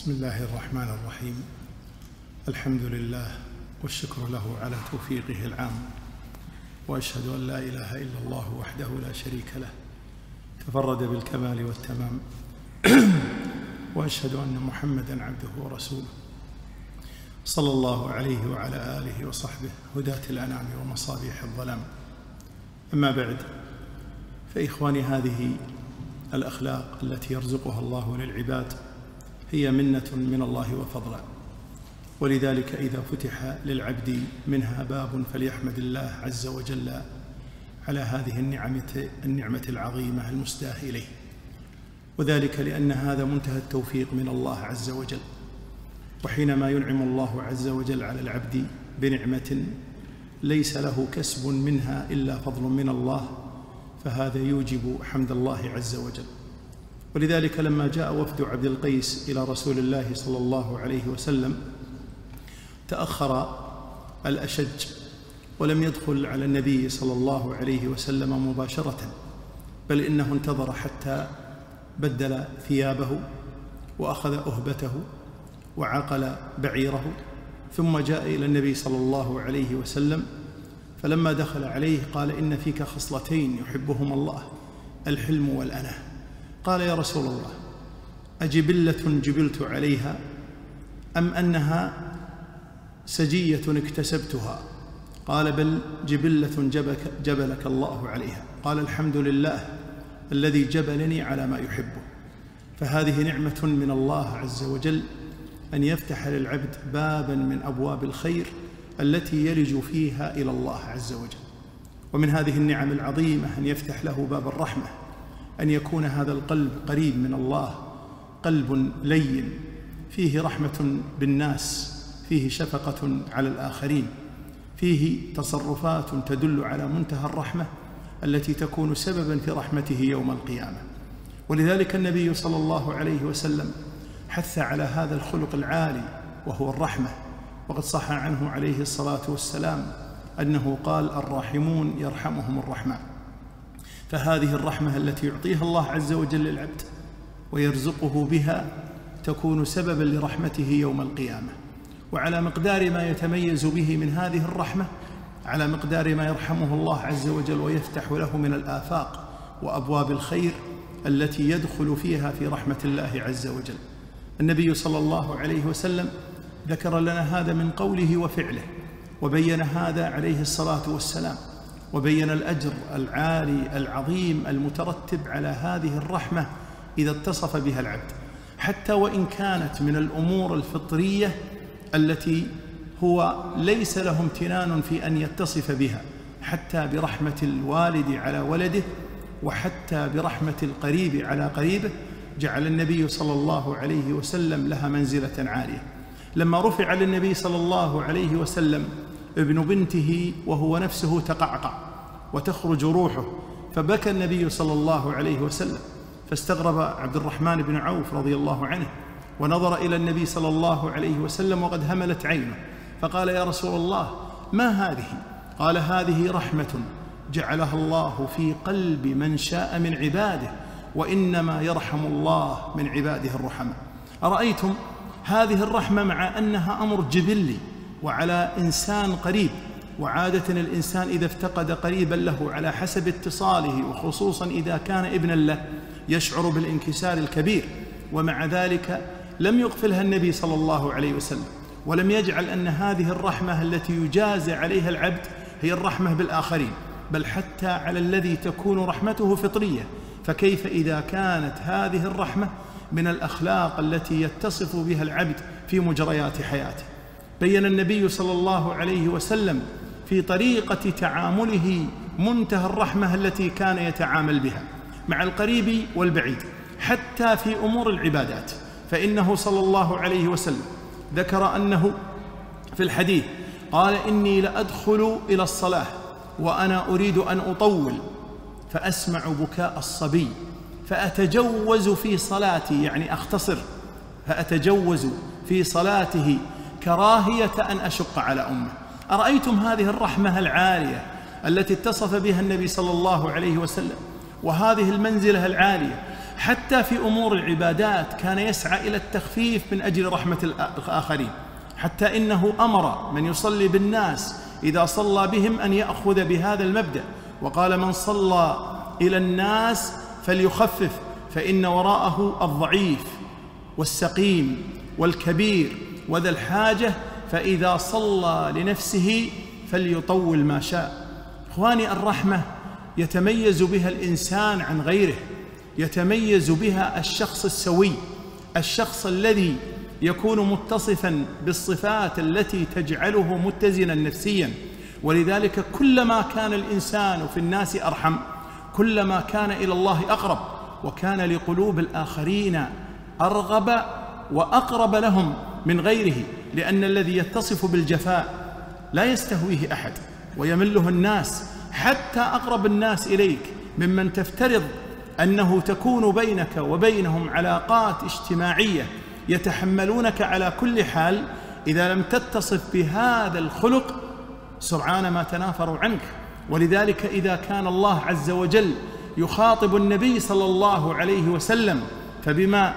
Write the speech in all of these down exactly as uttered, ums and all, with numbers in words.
بسم الله الرحمن الرحيم. الحمد لله والشكر له على توفيقه العام، وأشهد أن لا إله إلا الله وحده لا شريك له تفرد بالكمال والتمام، وأشهد أن محمدًا عبده ورسوله صلى الله عليه وعلى آله وصحبه هداة الأنام ومصابيح الظلام. أما بعد، فإخواني، هذه الأخلاق التي يرزقها الله للعباد هي منة من الله وفضلا، ولذلك إذا فتح للعبد منها باب فليحمد الله عز وجل على هذه النعمة النعمة العظيمة المسداة إليه، وذلك لأن هذا منتهى التوفيق من الله عز وجل. وحينما ينعم الله عز وجل على العبد بنعمة ليس له كسب منها إلا فضل من الله، فهذا يوجب حمد الله عز وجل. ولذلك لما جاء وفد عبد القيس إلى رسول الله صلى الله عليه وسلم تأخر الأشج ولم يدخل على النبي صلى الله عليه وسلم مباشرة، بل إنه انتظر حتى بدل ثيابه وأخذ أهبته وعقل بعيره، ثم جاء إلى النبي صلى الله عليه وسلم. فلما دخل عليه قال: إن فيك خصلتين يحبهما الله، الحلم والأناة. قال: يا رسول الله، أجبلة جبلت عليها أم أنها سجية اكتسبتها؟ قال: بل جبلة جبلك, جبلك الله عليها. قال: الحمد لله الذي جبلني على ما يحبه. فهذه نعمة من الله عز وجل أن يفتح للعبد بابا من أبواب الخير التي يلج فيها إلى الله عز وجل. ومن هذه النعم العظيمة أن يفتح له باب الرحمة، أن يكون هذا القلب قريب من الله، قلب لين فيه رحمة بالناس، فيه شفقة على الآخرين، فيه تصرفات تدل على منتهى الرحمة التي تكون سببا في رحمته يوم القيامة. ولذلك النبي صلى الله عليه وسلم حث على هذا الخلق العالي وهو الرحمة، وقد صح عنه عليه الصلاة والسلام أنه قال: الراحمون يرحمهم الرحمن. فهذه الرحمة التي يعطيها الله عز وجل للعبد ويرزقه بها تكون سببا لرحمته يوم القيامة. وعلى مقدار ما يتميز به من هذه الرحمة، على مقدار ما يرحمه الله عز وجل ويفتح له من الآفاق وأبواب الخير التي يدخل فيها في رحمة الله عز وجل. النبي صلى الله عليه وسلم ذكر لنا هذا من قوله وفعله، وبين هذا عليه الصلاة والسلام، وبين الأجر العالي العظيم المترتب على هذه الرحمة إذا اتصف بها العبد، حتى وإن كانت من الأمور الفطرية التي هو ليس له امتنان في أن يتصف بها، حتى برحمة الوالد على ولده، وحتى برحمة القريب على قريبه، جعل النبي صلى الله عليه وسلم لها منزلة عالية. لما رفع للنبي صلى الله عليه وسلم ابن بنته وهو نفسه تقعقع وتخرج روحه، فبكى النبي صلى الله عليه وسلم، فاستغرب عبد الرحمن بن عوف رضي الله عنه ونظر إلى النبي صلى الله عليه وسلم وقد هملت عينه، فقال: يا رسول الله، ما هذه؟ قال: هذه رحمة جعلها الله في قلب من شاء من عباده، وإنما يرحم الله من عباده الرحماء. أرأيتم هذه الرحمة مع أنها أمر جبلي وعلى إنسان قريب، وعادة الإنسان إذا افتقد قريبا له على حسب اتصاله، وخصوصا إذا كان ابنا له، يشعر بالانكسار الكبير، ومع ذلك لم يغفلها النبي صلى الله عليه وسلم، ولم يجعل أن هذه الرحمة التي يجازى عليها العبد هي الرحمة بالآخرين، بل حتى على الذي تكون رحمته فطرية، فكيف إذا كانت هذه الرحمة من الأخلاق التي يتصف بها العبد في مجريات حياته. بين النبي صلى الله عليه وسلم في طريقة تعامله منتهى الرحمة التي كان يتعامل بها مع القريب والبعيد، حتى في أمور العبادات. فإنه صلى الله عليه وسلم ذكر أنه في الحديث قال: إني لأدخل إلى الصلاة وأنا أريد أن أطول، فأسمع بكاء الصبي فأتجوز في صلاتي، يعني أختصر، فأتجوز في صلاته كراهية أن أشق على أمه. أرأيتم هذه الرحمة العالية التي اتصف بها النبي صلى الله عليه وسلم، وهذه المنزلة العالية، حتى في أمور العبادات كان يسعى إلى التخفيف من أجل رحمة الآخرين، حتى إنه أمر من يصلي بالناس إذا صلى بهم أن يأخذ بهذا المبدأ، وقال: من صلى إلى الناس فليخفف فإن وراءه الضعيف والسقيم والكبير وذا الحاجة، فإذا صلى لنفسه فليطول ما شاء. إخواني، الرحمة يتميز بها الإنسان عن غيره، يتميز بها الشخص السوي، الشخص الذي يكون متصفا بالصفات التي تجعله متزنا نفسيا. ولذلك كلما كان الإنسان في الناس أرحم، كلما كان إلى الله أقرب، وكان لقلوب الآخرين أرغب وأقرب لهم من غيره، لأن الذي يتصف بالجفاء لا يستهويه أحد ويمله الناس، حتى أقرب الناس إليك ممن تفترض أنه تكون بينك وبينهم علاقات اجتماعية يتحملونك على كل حال، إذا لم تتصف بهذا الخلق سرعان ما تنافروا عنك. ولذلك إذا كان الله عز وجل يخاطب النبي صلى الله عليه وسلم فبما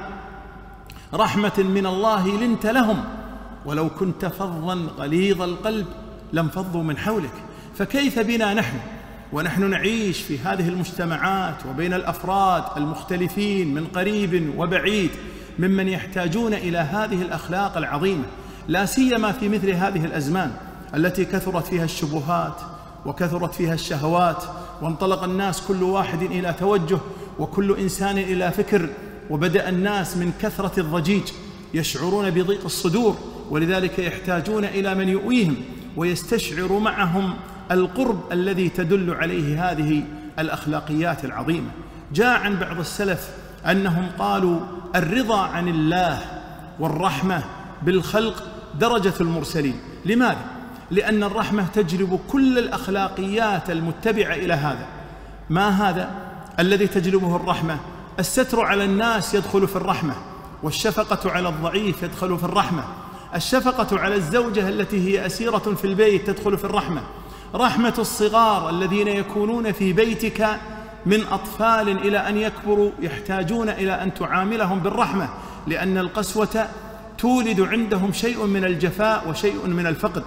رحمة من الله لنت لهم ولو كنت فظا غليظ القلب لانفضوا من حولك. فكيف بنا نحن ونحن نعيش في هذه المجتمعات وبين الأفراد المختلفين من قريب وبعيد ممن يحتاجون إلى هذه الأخلاق العظيمة، لا سيما في مثل هذه الأزمان التي كثرت فيها الشبهات وكثرت فيها الشهوات، وانطلق الناس كل واحد إلى توجه وكل إنسان إلى فكر، وبدأ الناس من كثرة الضجيج يشعرون بضيق الصدور، ولذلك يحتاجون إلى من يؤويهم ويستشعر معهم القرب الذي تدل عليه هذه الأخلاقيات العظيمة. جاء عن بعض السلف أنهم قالوا: الرضا عن الله والرحمة بالخلق درجة المرسلين. لماذا؟ لأن الرحمة تجلب كل الأخلاقيات المتبعة إلى هذا. ما هذا الذي تجلبه الرحمة؟ الستر على الناس يدخل في الرحمة، والشفقة على الضعيف يدخل في الرحمة، الشفقة على الزوجة التي هي أسيرة في البيت تدخل في الرحمة، رحمة الصغار الذين يكونون في بيتك من أطفال إلى أن يكبروا يحتاجون إلى أن تعاملهم بالرحمة، لأن القسوة تولد عندهم شيء من الجفاء وشيء من الفقد.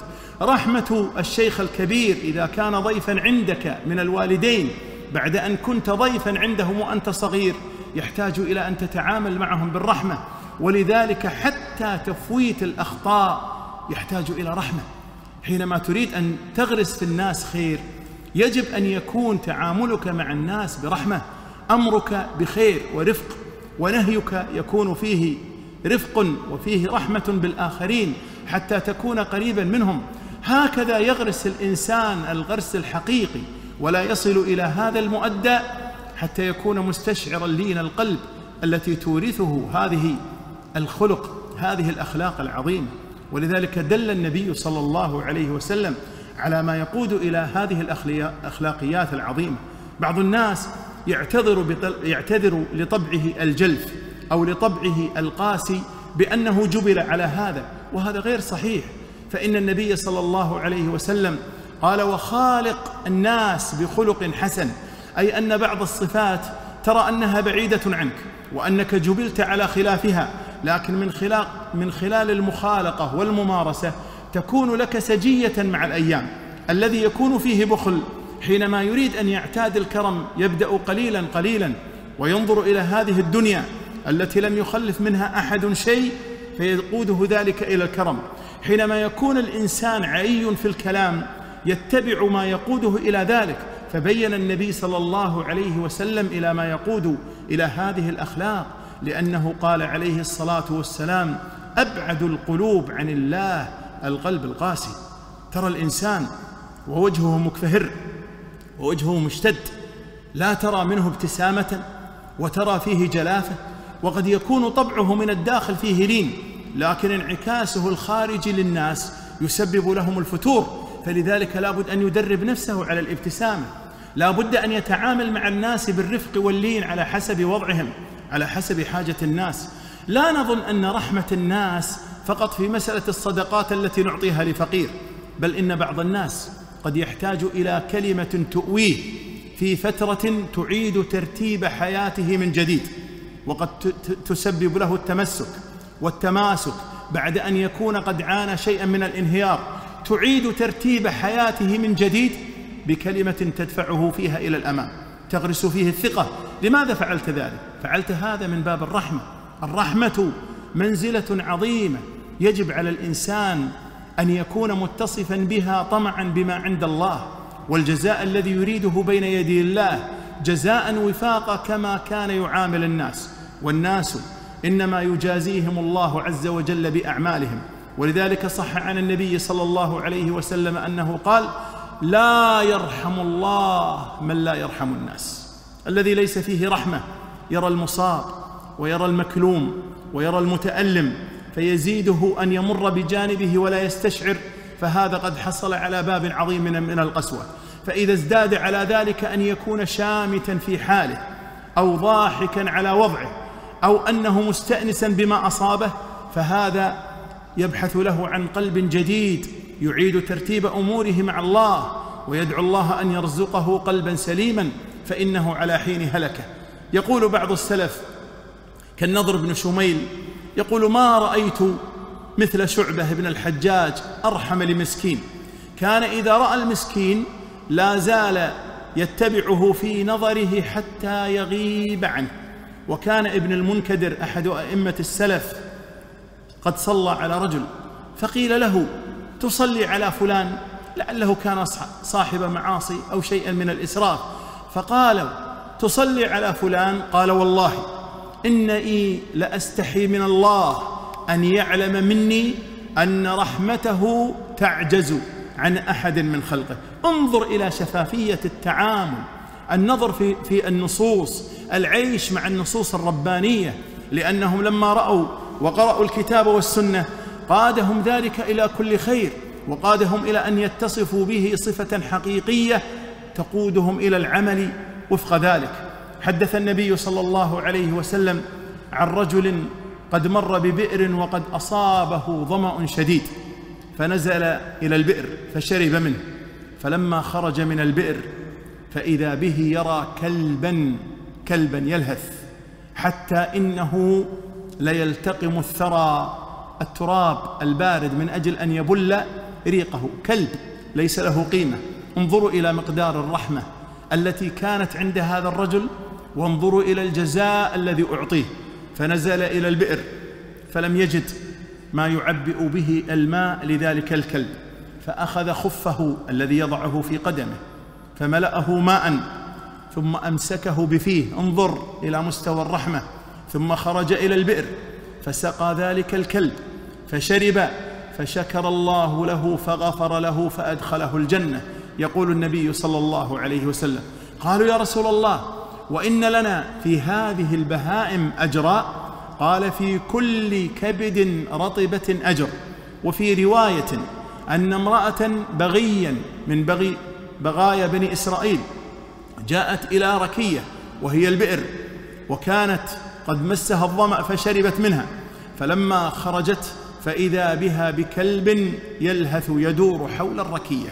رحمة الشيخ الكبير إذا كان ضيفا عندك من الوالدين بعد أن كنت ضيفا عندهم وأنت صغير، يحتاج إلى أن تتعامل معهم بالرحمة. ولذلك حتى تفويت الأخطاء يحتاج إلى رحمة. حينما تريد أن تغرس في الناس خير يجب أن يكون تعاملك مع الناس برحمة، أمرك بخير ورفق، ونهيك يكون فيه رفق وفيه رحمة بالآخرين حتى تكون قريبا منهم. هكذا يغرس الإنسان الغرس الحقيقي، ولا يصل إلى هذا المؤدى حتى يكون مستشعرا لين القلب التي تورثه هذه الخلق، هذه الأخلاق العظيمة. ولذلك دل النبي صلى الله عليه وسلم على ما يقود إلى هذه الأخلاقيات العظيمة. بعض الناس يعتذر, يعتذر لطبعه الجلف أو لطبعه القاسي بأنه جبل على هذا، وهذا غير صحيح. فإن النبي صلى الله عليه وسلم قال: وخالق الناس بخلق حسن، أي أن بعض الصفات ترى أنها بعيدة عنك وأنك جبلت على خلافها، لكن من خلال, من خلال المخالقة والممارسة تكون لك سجية مع الأيام. الذي يكون فيه بخل حينما يريد أن يعتاد الكرم يبدأ قليلا قليلا وينظر إلى هذه الدنيا التي لم يخلف منها أحد شيء فيقوده ذلك إلى الكرم. حينما يكون الإنسان عي في الكلام يتبع ما يقوده إلى ذلك. فبين النبي صلى الله عليه وسلم إلى ما يقود إلى هذه الأخلاق، لأنه قال عليه الصلاة والسلام: أبعد القلوب عن الله القلب القاسي. ترى الإنسان ووجهه مكفهر ووجهه مشتد، لا ترى منه ابتسامة وترى فيه جلافة، وقد يكون طبعه من الداخل فيه لين، لكن انعكاسه الخارجي للناس يسبب لهم الفتور. فلذلك لا بد أن يدرب نفسه على الابتسامة، لا بد أن يتعامل مع الناس بالرفق واللين على حسب وضعهم، على حسب حاجة الناس. لا نظن أن رحمة الناس فقط في مسألة الصدقات التي نعطيها لفقير، بل إن بعض الناس قد يحتاج إلى كلمة تؤويه في فترة تعيد ترتيب حياته من جديد. وقد تسبب له التمسك والتماسك بعد أن يكون قد عانى شيئا من الانهيار، تعيد ترتيب حياته من جديد بكلمة تدفعه فيها إلى الأمام، تغرس فيه الثقة. لماذا فعلت ذلك؟ فعلت هذا من باب الرحمة. الرحمة منزلة عظيمة يجب على الإنسان أن يكون متصفا بها طمعا بما عند الله، والجزاء الذي يريده بين يدي الله جزاء وفاقا كما كان يعامل الناس، والناس إنما يجازيهم الله عز وجل بأعمالهم. ولذلك صح عن النبي صلى الله عليه وسلم أنه قال: لا يرحم الله من لا يرحم الناس. الذي ليس فيه رحمة يرى المصاب ويرى المكلوم ويرى المتألم فيزيده أن يمر بجانبه ولا يستشعر، فهذا قد حصل على باب عظيم من القسوة. فإذا ازداد على ذلك أن يكون شامتا في حاله أو ضاحكا على وضعه أو أنه مستأنسا بما أصابه، فهذا يبحث له عن قلب جديد يعيد ترتيب أموره مع الله، ويدعو الله أن يرزقه قلبا سليما، فإنه على حين هلكه. يقول بعض السلف كالنضر بن شميل يقول: ما رأيت مثل شعبة بن الحجاج أرحم لمسكين، كان إذا رأى المسكين لا زال يتبعه في نظره حتى يغيب عنه. وكان ابن المنكدر أحد أئمة السلف قد صلى على رجل فقيل له: تصلي على فلان؟ لعله كان صاحب معاصي أو شيئا من الإسراف، فقال: تصلي على فلان؟ قال: والله إني لأستحي من الله أن يعلم مني أن رحمته تعجز عن أحد من خلقه. انظر إلى شفافية التعامل، النظر في, في النصوص، العيش مع النصوص الربانية، لأنهم لما رأوا وقرأوا الكتاب والسنة قادهم ذلك إلى كل خير، وقادهم إلى أن يتصفوا به صفة حقيقية تقودهم إلى العمل وفق ذلك. حدث النبي صلى الله عليه وسلم عن رجل قد مر ببئر وقد أصابه ظمأ شديد، فنزل إلى البئر فشرب منه، فلما خرج من البئر فإذا به يرى كلبا كلبا يلهث حتى إنه ليلتقم الثرى التراب البارد من أجل أن يبل ريقه، كلب ليس له قيمة. انظروا إلى مقدار الرحمة التي كانت عند هذا الرجل، وانظروا إلى الجزاء الذي أعطيه. فنزل إلى البئر فلم يجد ما يعبئ به الماء لذلك الكلب، فأخذ خفه الذي يضعه في قدمه فملأه ماء ثم أمسكه بفيه، انظر إلى مستوى الرحمة، ثم خرج إلى البئر فسقى ذلك الكلب فشرب، فشكر الله له فغفر له فأدخله الجنة. يقول النبي صلى الله عليه وسلم: قالوا: يا رسول الله، وإن لنا في هذه البهائم أجرا؟ قال: في كل كبد رطبة أجر. وفي رواية أن امرأة بغيا من بغي بغايا بني إسرائيل جاءت إلى ركية وهي البئر، وكانت قد مسها الظمأ فشربت منها، فلما خرجت فإذا بها بكلب يلهث يدور حول الركية،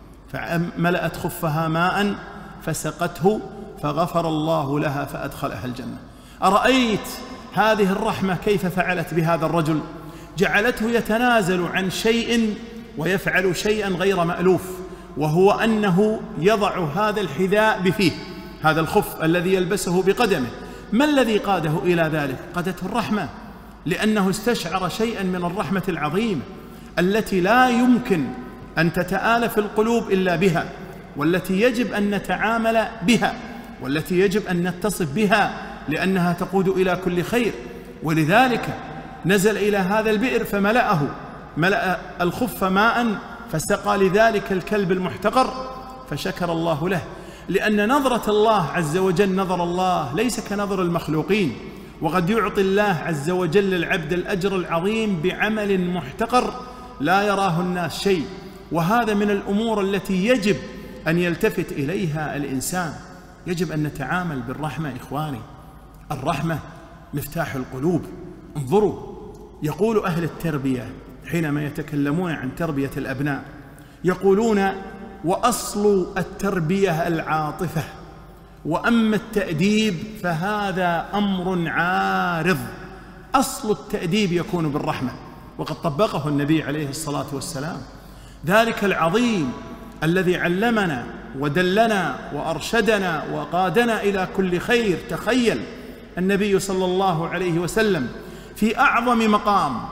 فملأت خفها ماء فسقته فغفر الله لها فأدخلها الجنة. أرأيت هذه الرحمة كيف فعلت بهذا الرجل؟ جعلته يتنازل عن شيء ويفعل شيئا غير مألوف، وهو أنه يضع هذا الحذاء بفيه، هذا الخف الذي يلبسه بقدمه. ما الذي قاده إلى ذلك؟ قادته الرحمة، لأنه استشعر شيئا من الرحمة العظيمة التي لا يمكن أن تتآلف القلوب إلا بها، والتي يجب أن نتعامل بها، والتي يجب أن نتصف بها، لأنها تقود إلى كل خير. ولذلك نزل إلى هذا البئر فملأه، ملأ الخف ماء فسقى لذلك الكلب المحتقر فشكر الله له، لأن نظرة الله عز وجل نظر الله ليس كنظر المخلوقين، وقد يعطي الله عز وجل العبد الأجر العظيم بعمل محتقر لا يراه الناس شيء. وهذا من الأمور التي يجب أن يلتفت إليها الإنسان. يجب أن نتعامل بالرحمة إخواني، الرحمة مفتاح القلوب. انظروا، يقول أهل التربية حينما يتكلمون عن تربية الأبناء يقولون: وأصل التربية العاطفة، وأما التأديب فهذا أمر عارض، أصل التأديب يكون بالرحمة، وقد طبقه النبي عليه الصلاة والسلام، ذلك العظيم الذي علمنا ودلنا وأرشدنا وقادنا إلى كل خير. تخيل النبي صلى الله عليه وسلم في أعظم مقام،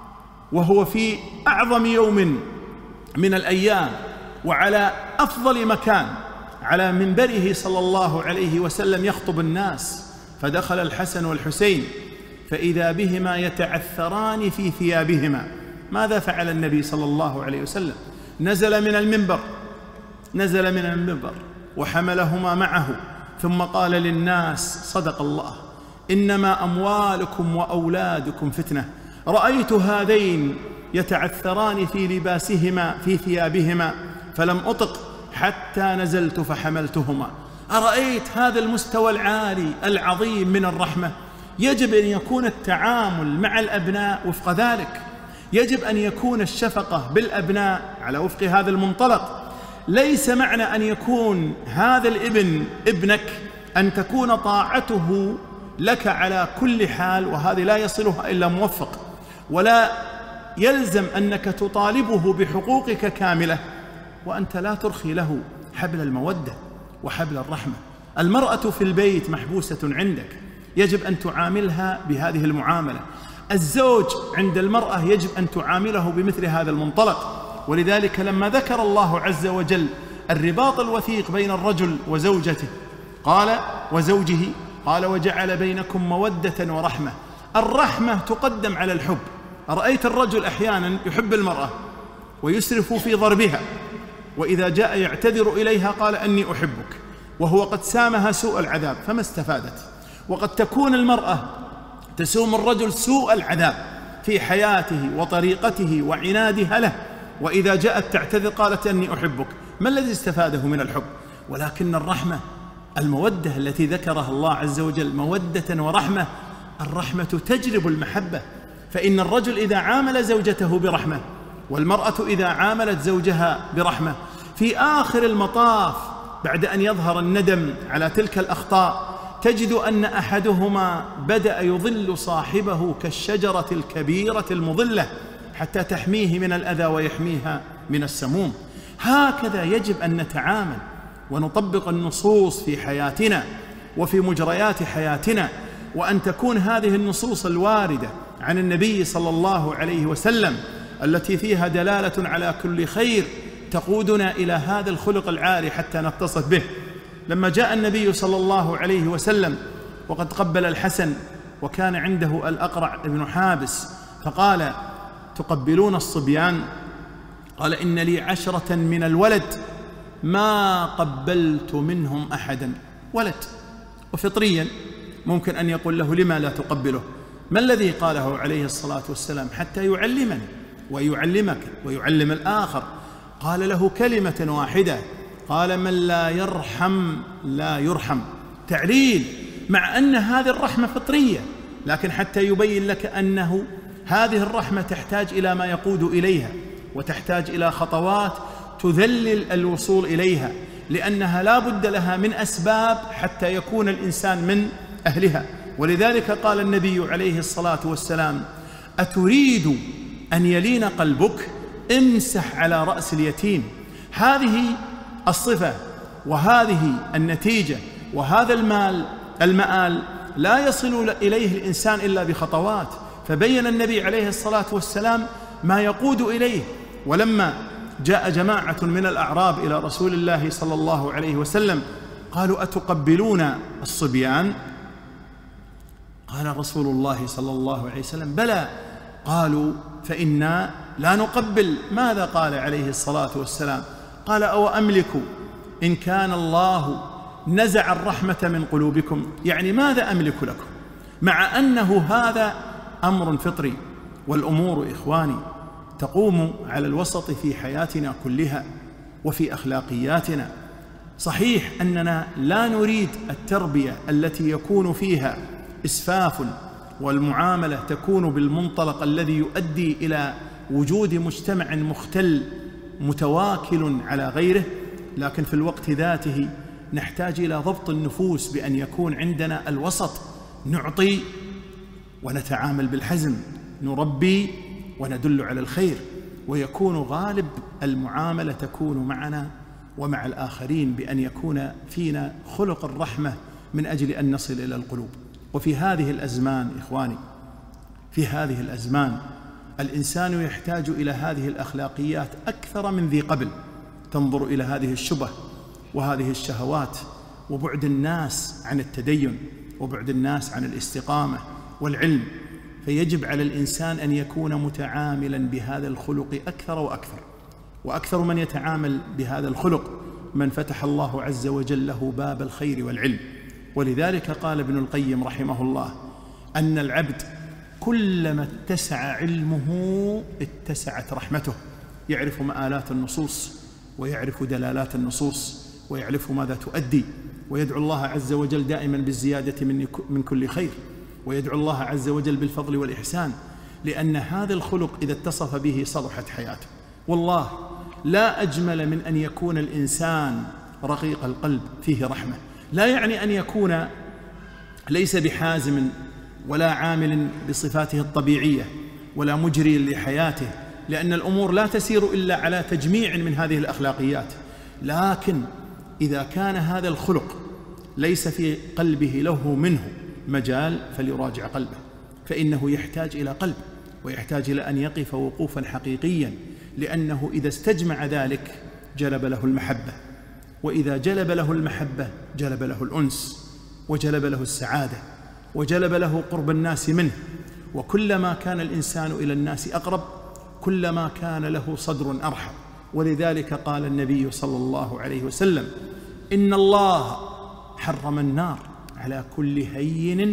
وهو في أعظم يوم من الأيام، وعلى أفضل مكان، على منبره صلى الله عليه وسلم يخطب الناس، فدخل الحسن والحسين فإذا بهما يتعثران في ثيابهما. ماذا فعل النبي صلى الله عليه وسلم؟ نزل من المنبر نزل من المنبر وحملهما معه، ثم قال للناس: صدق الله، إنما أموالكم وأولادكم فتنة. رأيت هذين يتعثران في لباسهما في ثيابهما فلم أطق حتى نزلت فحملتهما. أرأيت هذا المستوى العالي العظيم من الرحمة؟ يجب أن يكون التعامل مع الأبناء وفق ذلك، يجب أن يكون الشفقة بالأبناء على وفق هذا المنطلق. ليس معنى أن يكون هذا الابن ابنك أن تكون طاعته لك على كل حال، وهذه لا يصلها إلا موفق، ولا يلزم أنك تطالبه بحقوقك كاملة وأنت لا ترخي له حبل المودة وحبل الرحمة. المرأة في البيت محبوسة عندك، يجب أن تعاملها بهذه المعاملة. الزوج عند المرأة يجب أن تعامله بمثل هذا المنطلق. ولذلك لما ذكر الله عز وجل الرباط الوثيق بين الرجل وزوجته قال وزوجه قال: وجعل بينكم مودة ورحمة. الرحمة تقدم على الحب. أرأيت الرجل أحيانا يحب المرأة ويسرف في ضربها، وإذا جاء يعتذر إليها قال: أني أحبك، وهو قد سامها سوء العذاب فما استفادت. وقد تكون المرأة تسوم الرجل سوء العذاب في حياته وطريقته وعنادها له، وإذا جاءت تعتذر قالت: أني أحبك. ما الذي استفاده من الحب؟ ولكن الرحمة، المودة التي ذكرها الله عز وجل، مودة ورحمة. الرحمة تجلب المحبة، فإن الرجل إذا عامل زوجته برحمة، والمرأة إذا عاملت زوجها برحمة، في آخر المطاف بعد أن يظهر الندم على تلك الأخطاء تجد أن أحدهما بدأ يظل صاحبه كالشجرة الكبيرة المظلة حتى تحميه من الأذى ويحميها من السموم. هكذا يجب أن نتعامل ونطبق النصوص في حياتنا وفي مجريات حياتنا، وأن تكون هذه النصوص الواردة عن النبي صلى الله عليه وسلم التي فيها دلالة على كل خير تقودنا إلى هذا الخلق العالي حتى نتصف به. لما جاء النبي صلى الله عليه وسلم وقد قبل الحسن وكان عنده الأقرع بن حابس، فقال: تقبلون الصبيان؟ قال: إن لي عشرة من الولد ما قبلت منهم أحدا. ولد، وفطريا ممكن أن يقول له: لما لا تقبله؟ ما الذي قاله عليه الصلاة والسلام؟ حتى يعلمني ويعلمك ويعلم الآخر. قال له كلمة واحدة، قال: من لا يرحم لا يرحم. تعليل، مع أن هذه الرحمة فطرية، لكن حتى يبين لك أنه هذه الرحمة تحتاج إلى ما يقود إليها، وتحتاج إلى خطوات تذلل الوصول إليها، لأنها لا بد لها من أسباب حتى يكون الإنسان من أهلها. ولذلك قال النبي عليه الصلاة والسلام: أتريد أن يلين قلبك؟ امسح على رأس اليتيم. هذه الصفة وهذه النتيجة وهذا المال المآل لا يصل إليه الإنسان إلا بخطوات. فبين النبي عليه الصلاة والسلام ما يقود إليه. ولما جاء جماعة من الأعراب إلى رسول الله صلى الله عليه وسلم قالوا: أتقبلون الصبيان؟ قال رسول الله صلى الله عليه وسلم: بلى. قالوا: فإنا لا نقبل. ماذا قال عليه الصلاة والسلام؟ قال: أو أملك إن كان الله نزع الرحمة من قلوبكم؟ يعني ماذا أملك لكم؟ مع أنه هذا أمر فطري، والأمور إخواني تقوم على الوسط في حياتنا كلها وفي أخلاقياتنا. صحيح أننا لا نريد التربية التي يكون فيها إسفاف، والمعاملة تكون بالمنطلق الذي يؤدي إلى وجود مجتمع مختل متواكل على غيره، لكن في الوقت ذاته نحتاج إلى ضبط النفوس بأن يكون عندنا الوسط، نعطي ونتعامل بالحزم، نربي وندل على الخير، ويكون غالب المعاملة تكون معنا ومع الآخرين بأن يكون فينا خلق الرحمة من أجل أن نصل إلى القلوب. وفي هذه الأزمان إخواني، في هذه الأزمان الإنسان يحتاج إلى هذه الأخلاقيات أكثر من ذي قبل. تنظر إلى هذه الشبه وهذه الشهوات وبعد الناس عن التدين وبعد الناس عن الاستقامة والعلم، فيجب على الإنسان أن يكون متعاملا بهذا الخلق أكثر وأكثر. وأكثر من يتعامل بهذا الخلق من فتح الله عز وجل له باب الخير والعلم. ولذلك قال ابن القيم رحمه الله أن العبد كلما اتسع علمه اتسعت رحمته، يعرف مآلات النصوص ويعرف دلالات النصوص ويعرف ماذا تؤدي، ويدعو الله عز وجل دائما بالزيادة من كل خير، ويدعو الله عز وجل بالفضل والإحسان، لأن هذا الخلق إذا اتصف به صلحت حياته. والله لا أجمل من أن يكون الإنسان رقيق القلب فيه رحمة. لا يعني أن يكون ليس بحازم ولا عامل بصفاته الطبيعية ولا مجري لحياته، لأن الأمور لا تسير إلا على تجميع من هذه الأخلاقيات. لكن إذا كان هذا الخلق ليس في قلبه له منه مجال فليراجع قلبه، فإنه يحتاج إلى قلب ويحتاج إلى أن يقف وقوفا حقيقيا، لأنه إذا استجمع ذلك جلب له المحبة، وإذا جلب له المحبة جلب له الأنس وجلب له السعادة وجلب له قرب الناس منه. وكلما كان الإنسان إلى الناس أقرب كلما كان له صدر أرحب. ولذلك قال النبي صلى الله عليه وسلم إن الله حرم النار على كل هين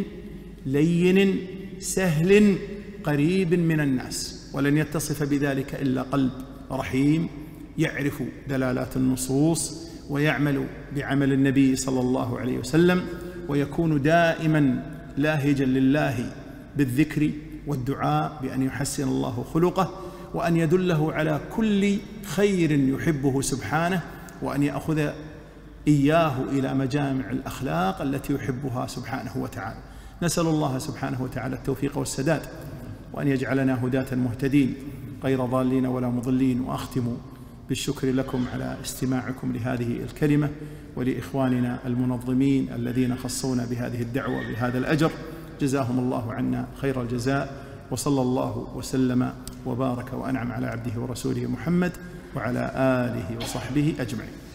لين سهل قريب من الناس، ولن يتصف بذلك إلا قلب رحيم يعرف دلالات النصوص ويعمل بعمل النبي صلى الله عليه وسلم، ويكون دائما لاهجا لله بالذكر والدعاء بأن يحسن الله خلقه وأن يدله على كل خير يحبه سبحانه، وأن يأخذ إياه إلى مجامع الأخلاق التي يحبها سبحانه وتعالى. نسأل الله سبحانه وتعالى التوفيق والسداد، وأن يجعلنا هداة مهتدين غير ضالين ولا مضلين. وأختم بالشكر لكم على استماعكم لهذه الكلمة، ولإخواننا المنظمين الذين خصونا بهذه الدعوة بهذا الأجر، جزاهم الله عنا خير الجزاء. وصلى الله وسلم وبارك وأنعم على عبده ورسوله محمد وعلى آله وصحبه أجمعين.